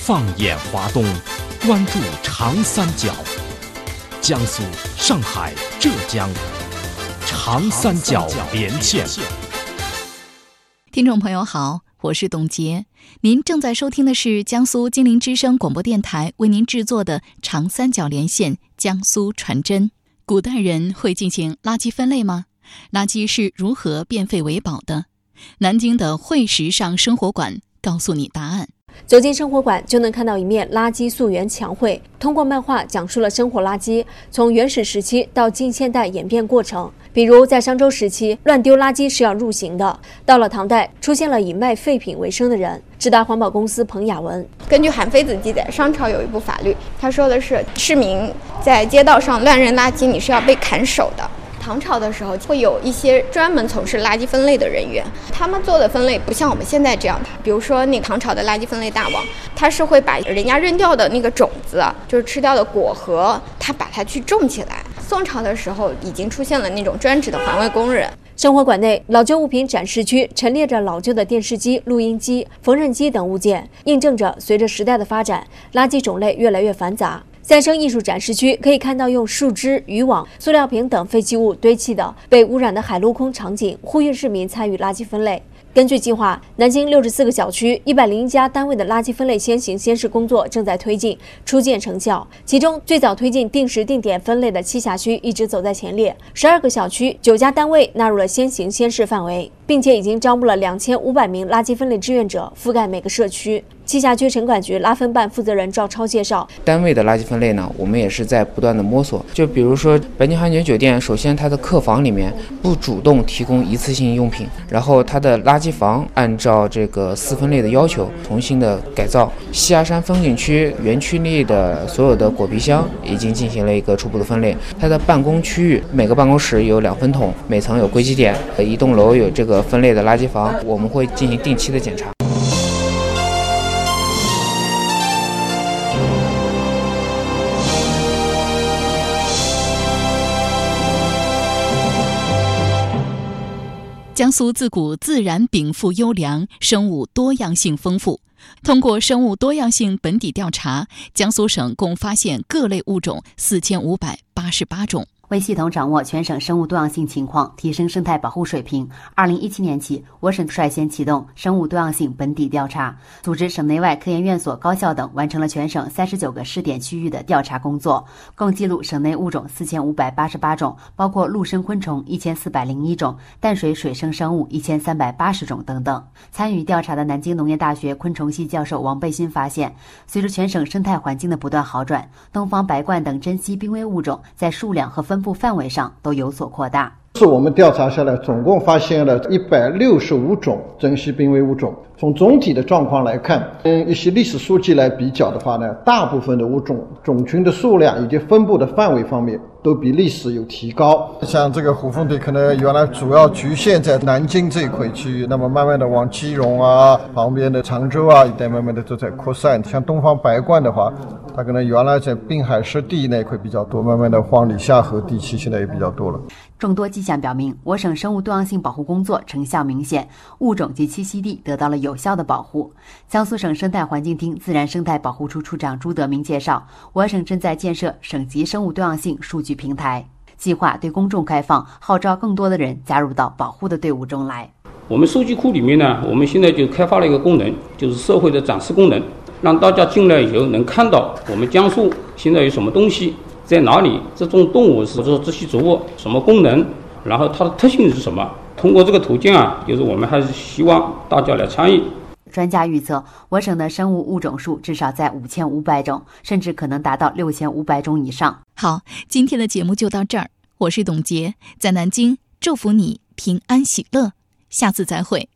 放眼华东，关注长三角，江苏、上海、浙江，长三角连线。 听众朋友好，我是董洁，您正在收听的是江苏金陵之声广播电台为您制作的长三角连线江苏传真。古代人会进行垃圾分类吗？垃圾是如何变废为宝的？南京的汇时尚生活馆告诉你答案。 走进生活馆就能看到一面垃圾溯源墙绘，通过漫画讲述了生活垃圾从原始时期到近现代演变过程。比如在商周时期，乱丢垃圾是要入刑的；到了唐代，出现了以卖废品为生的人。直达环保公司彭雅文， 根据韩非子记载，商朝有一部法律，他说的是市民在街道上乱扔垃圾，你是要被砍手的。唐朝的时候会有一些专门从事垃圾分类的人员，他们做的分类不像我们现在这样，比如说那个唐朝的垃圾分类大王，他是会把人家扔掉的那个种子，就是吃掉的果核，他把它去种起来。宋朝的时候已经出现了那种专职的环卫工人。 生活馆内老旧物品展示区陈列着老旧的电视机、录音机、缝纫机等物件，印证着随着时代的发展，垃圾种类越来越繁杂。再生艺术展示区可以看到用树枝、渔网、塑料瓶等废弃物堆砌的被污染的海陆空场景，呼吁市民参与垃圾分类。根据计划，南京64个小区、101家单位的垃圾分类先行先试工作正在推进，初见成效。其中，最早推进定时定点分类的栖霞区一直走在前列，12个小区、9家单位纳入了先行先试范围，并且已经招募了2500名垃圾分类志愿者，覆盖每个社区。栖霞区城管局拉分办负责人赵超介绍， 单位的垃圾分类呢，我们也是在不断的摸索。就比如说北京汉泉酒店，首先它的客房里面不主动提供一次性用品，然后它的垃圾房按照这个4分类的要求重新的改造。栖霞山风景区园区内的所有的果皮箱已经进行了一个初步的分类。它的办公区域，每个办公室有2分桶，每层有归集点，一栋楼有这个分类的垃圾房，我们会进行定期的检查。 江苏自古自然禀赋优良，生物多样性丰富。通过生物多样性本地调查，江苏省共发现各类物种4588种。 为系统掌握全省生物多样性情况，提升生态保护水平，2017年起，我省率先启动生物多样性本地调查，组织省内外科研院所、高校等完成了全省39个试点区域的调查工作，共记录省内物种4588种，包括陆生昆虫1401种、淡水水生生物1380种等等。参与调查的南京农业大学昆虫系教授王贝新发现，随着全省生态环境的不断好转，东方白鹳等珍稀濒危物种在数量和分布范围上都有所扩大。 是我们调查下来，总共发现了165种珍稀濒危物种。从总体的状况来看，一些历史数据来比较的话呢，大部分的物种种群的数量以及分布的范围方面都比历史有提高。像这个虎凤蝶可能原来主要局限在南京这一块区域，那么慢慢的往基隆啊、旁边的常州啊一带慢慢的都在扩散。像东方白鹳的话，它可能原来在滨海湿地那一块比较多，慢慢的往里下河地区现在也比较多了。 众多迹象表明，我省生物多样性保护工作成效明显，物种及栖息地得到了有效的保护。江苏省生态环境厅自然生态保护处处长朱德明介绍，我省正在建设省级生物多样性数据平台，计划对公众开放，号召更多的人加入到保护的队伍中来。 我们数据库里面呢，我们现在就开发了一个功能，就是社会的展示功能，让大家进来以后能看到我们江苏现在有什么东西在哪里，这种动物是这些植物什么功能，然后它的特性是什么。通过这个途径啊，就是我们还是希望大家来参与。 专家预测，我省的生物物种数至少在5500种，甚至可能达到6500种以上。 好，今天的节目就到这儿，我是董洁，在南京祝福你平安喜乐，下次再会。